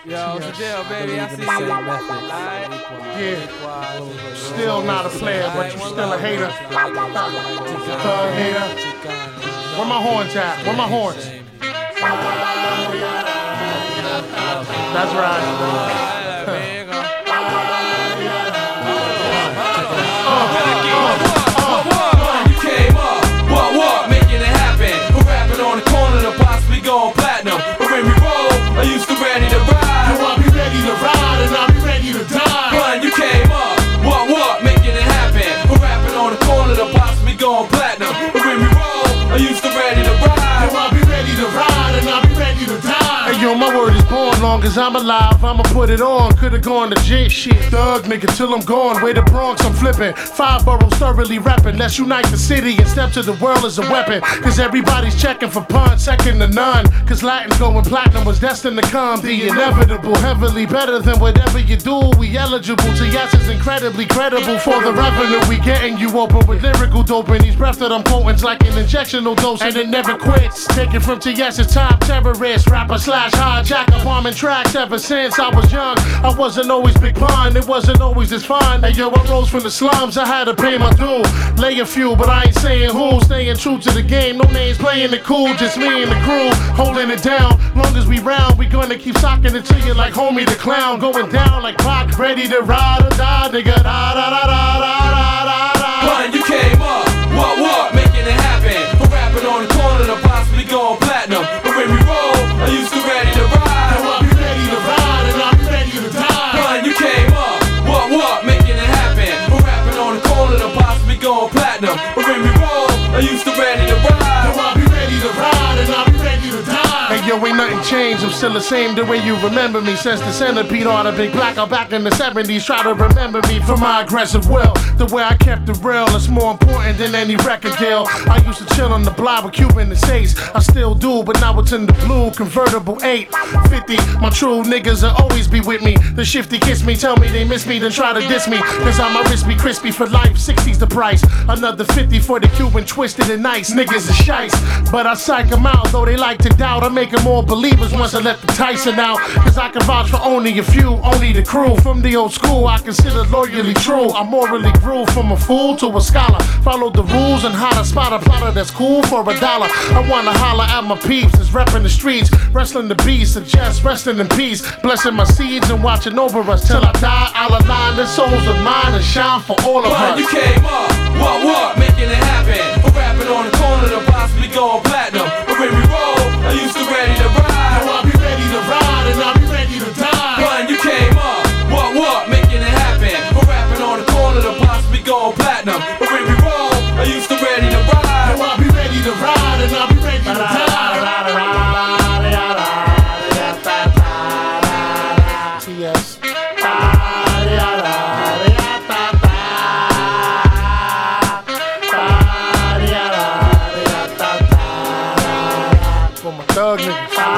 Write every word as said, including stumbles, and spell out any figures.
Yo, what's the deal, baby? I see you. Alright. Yeah. Still not a player, but you still a hater. Thug hater. Where my horns at? Where my horns? That's right. You came up, what, what, making it happen. We're rapping on the corner to possibly go on platinum. But when we roll, I used to ready to ride. Yo, I'll be ready to ride and I'll be ready to die. Run, you came up, what, what, making it happen. We're rapping on the corner to possibly go on platinum. But when we roll, I used to ready to ride. Yo, I'll be ready to ride and I'll be ready to die. Hey, yo, my word is born, long as I'm alive, I'ma put it on. Could've gone to J shit, thug nigga, till I'm gone. Way to Bronx, I'm flipping. Five boroughs thoroughly reppin'. Let's unite the city and step to the world as a weapon. Cause everybody's checking for punch, second to none. Cause Latin's going platinum was destined to come. The inevitable, heavily better than whatever you do. We eligible to yes is incredibly credible. For the revenue, we getting you open with lyrical dope. And these breaths that I'm quoting's like an injectional dose. And it never quits. Taken from T S's top terrorist, rapper slash hijacker, bombing tracks ever since I was young. I wasn't always big pun, it wasn't always this fun. Hey yo, I rose from the slums, I had to pay my due. Lay a few, but I ain't saying who. Staying true to the game, no names playing it cool. Just me and the crew, holding it down. Long as we round, we gonna keep socking it to you like homie the clown. Going down like Pac, ready to ride or die, nigga. Da da da da da da da da. Run, you came up, what, what, making it happen. We're rapping on the corner to possibly go on platinum. But when we roll, I used to ready to ride. Yo, I'll be ready to ride and I'll be ready to die. Run, you came up, what, what, making it happen. We're rapping on the corner to possibly go on platinum. But when we roll, I used to ready to ride. Yo, I'll be ready to ride and I'll be ready to die. Hey yo, ain't nothing changed, I'm still the same the way you remember me. Since the centipede on a big black out back in the seventies. Try to remember me for my aggressive will. The way I kept it real, it's more important than any record deal. I used to chill on the block with Cuban and States. I still do, but now it's in the blue, convertible eight fifty. My true niggas will always be with me. The shifty kiss me, tell me they miss me, then try to diss me. Cause I'm a crispy crispy for life, sixty's the price. Another fifty for the Cuban twisted and nice. Niggas are shice, but I psych them out, though they like to doubt. I make them all believers once I let the Tyson out. Cause I can vouch for only a few, only the crew. From the old school, I consider loyally true. I morally grew from a fool to a scholar. Followed the rules and how to spot a plotter that's cool for a dollar. I wanna holler at my peeps that's reppin' the streets. Wrestling the beast, suggest resting in peace. Blessing my seeds and watching over us till I die. I'll align the souls of mine and shine for all of Run, us. you came up, what, what, making it happen. We're rapping on the corner to possibly go on platinum. But when we roll, I used to ready to ride. Yo, I'll be ready to ride and I'll be ready to die. Run, you came up, what, what, making it happen. We're rapping on the corner to possibly go on platinum. But when we roll, I used to ready to ride. Yo, I'll be ready to ride and I'll be ready to die. T S For my thug niggas.